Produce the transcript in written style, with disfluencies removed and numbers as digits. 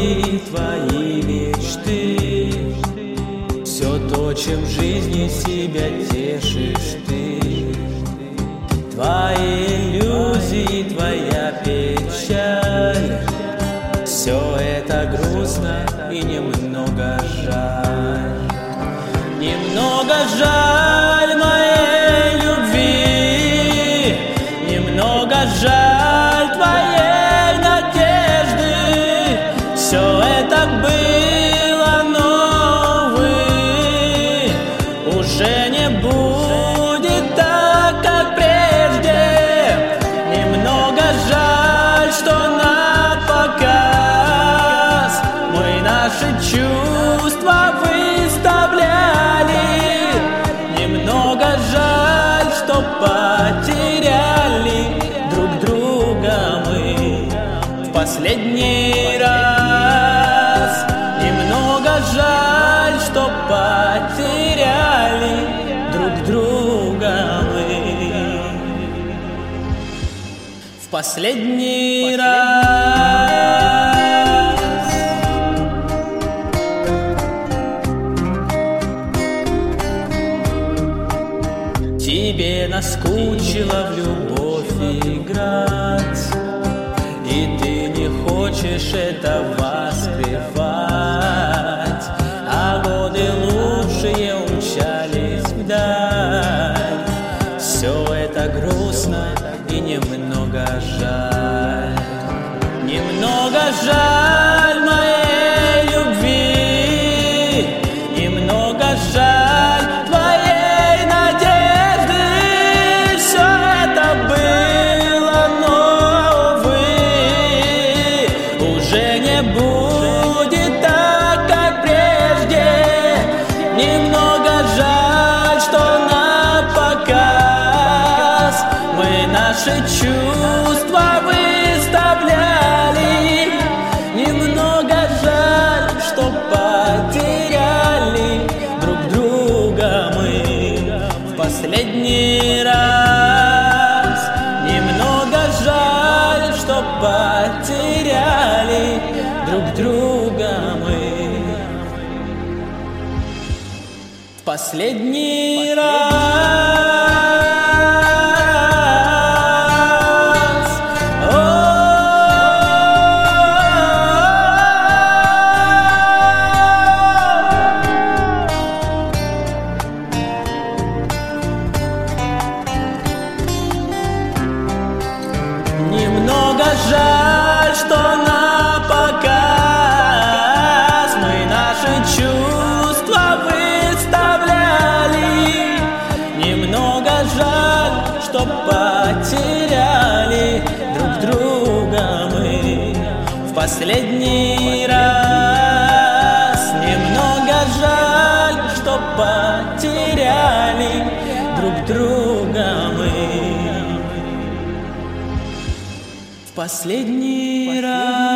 иллюзии, твои мечты, все то, чем в жизни себя тешишь ты. Твои иллюзии, твоя печаль, все это грустно и немного жаль. Немного жаль моей любви, немного жаль твоей надежды. Все это было, но, увы, уже не будет так, как прежде. Немного жаль, что на показ мы наши чувства выставляли. Немного жаль, что потеряли друг друга мы в последний раз. Немного жаль, что потеряли друг друга мы в последний раз. Тебе наскучило в любовь играть, и ты не хочешь этого скрывать. А годы лучшие умчались вдаль. Все это грустно и немного жаль. Немного жаль моей любви, немного жаль твоей надежды. Все это было, но, увы, уже не будет так, как прежде. Немного жаль, что на показ мы наши чувства выставляли. Немного жаль, что потеряли друг друга мы в последний раз. Немного жаль, что потеряли друг друга мы в последний раз. Немного жаль, что на показ мы наши чувства выставляли. Немного жаль, что потеряли друг друга мы в последний раз. Немного жаль, что потеряли друг друга мы в последний раз.